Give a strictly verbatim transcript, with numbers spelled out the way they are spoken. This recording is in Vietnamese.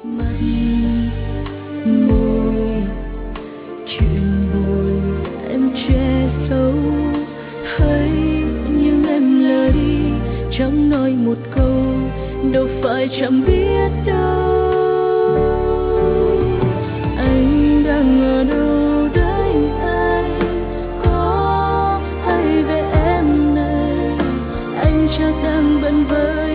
mắt môi chuyện buồn em che giấu, hay nhưng em lờ đi chẳng nói một câu, đâu phải chẳng biết đâu anh đang ở đâu đấy, anh có hay về em này, anh chắc đang bận vơ